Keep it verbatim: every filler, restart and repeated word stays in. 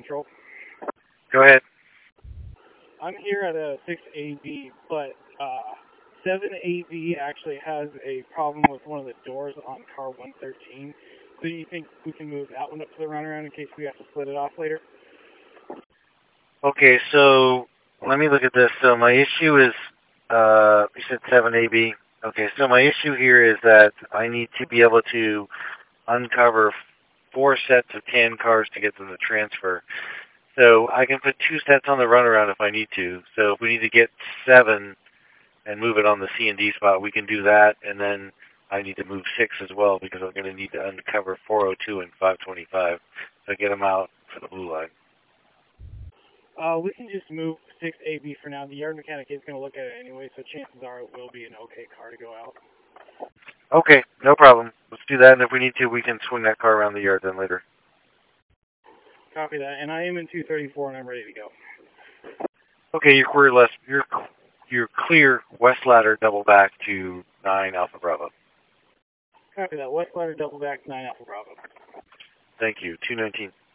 Control. Go ahead. I'm here at a six A B, but uh, seven A B actually has a problem with one of the doors on car one thirteen. So do you think we can move that one up to the runaround in case we have to split it off later? Okay, so let me look at this. So my issue is, uh, you said seven A B. Okay, so my issue here is that I need to be able to uncover four sets of tan cars to get them to transfer. So I can put two sets on the runaround if I need to. So if we need to get seven and move it on the C and D spot, we can do that. And then I need to move six as well because I'm going to need to uncover four oh two and five twenty-five to get them out for the blue line. Uh, we can just move six A B for now. The yard mechanic is going to look at it anyway, so chances are it will be an okay car to go out. Okay, no problem. Let's do that, and if we need to, we can swing that car around the yard then later. Copy that, and I am in two thirty-four, and I'm ready to go. Okay, you're clear, less, you're, you're clear west ladder, double back to nine Alpha Bravo. Copy that. West ladder, double back, nine Alpha Bravo. Thank you. two nineteen.